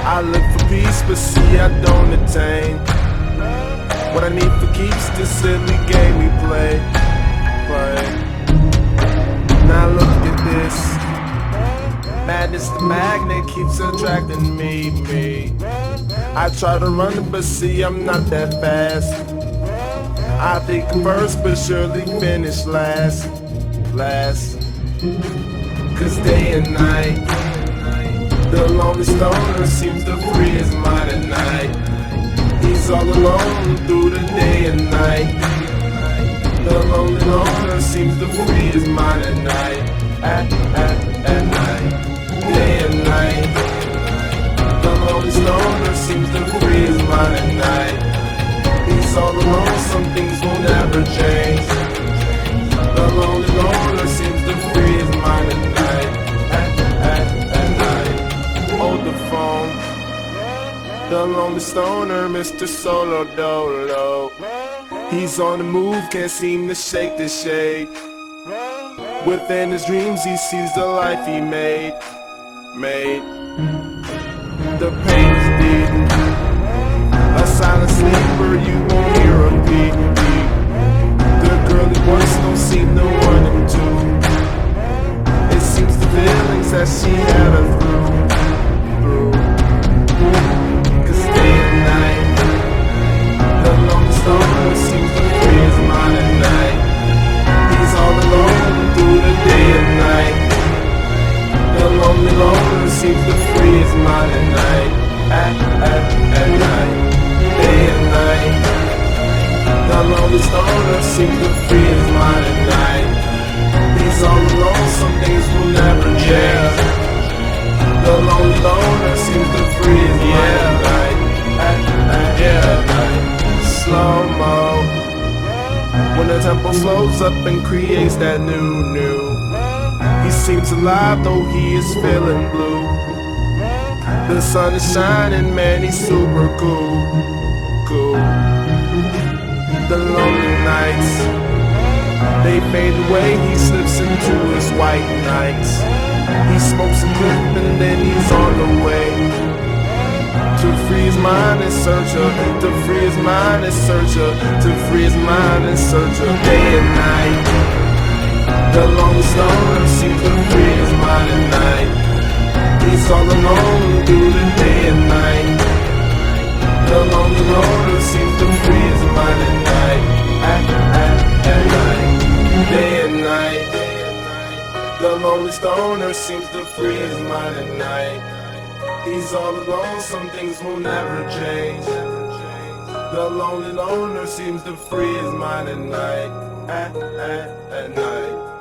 I look for peace, but see I don't attain what I need for keeps this silly game we play. Now look at this. Madness, the magnet keeps attracting me. I try to run, but see I'm not that fast. I think first, but surely finish last. Cause day and night, the lonely stoner seems to free his mind at night. He's all alone through the day and night. The lonely loner seems to free his mind at night. At night, day and night. The lonely stoner seems to free his mind at night. He's all alone, some things will never change. The lonely loner seems to free his mind at night. At night. Hold the phone. The lonely stoner, Mr. Solo Dolo. He's on the move, can't seem to shake the shade. Within his dreams he sees the life he made. The pain is deep. A silent sleeper, you won't hear a beat. The girly voice don't seem to want him to. It seems the feelings that she had her through. Cause day and night, the lonely stoner seems to free his mind at night. He's all alone through the day and night. The lonely loner seems to free his mind at night. At night, day and night. The lonely stoner seems to free his mind at night. He's all alone, some things will never change. The lonely loner seems to free his mind at night. At night. Slow-mo. When the tempo slows up and creates that new. He seems alive though he is feeling blue. The sun is shining, man, he's super cool. The lonely nights, they fade away, he slips into his white nights. He smokes a clip and then he's on the way. To free his mind and search her, to free his mind and search her, to free his mind and search her. Day and night, the lonely stoner seems to free his mind at night. He's all alone through the day and night. The lonely loner seems to free his mind at night. At night, day and night. The lonely stoner seems to free his mind at night. He's all alone, some things will never change. The lonely loner seems to free his mind at night. At night.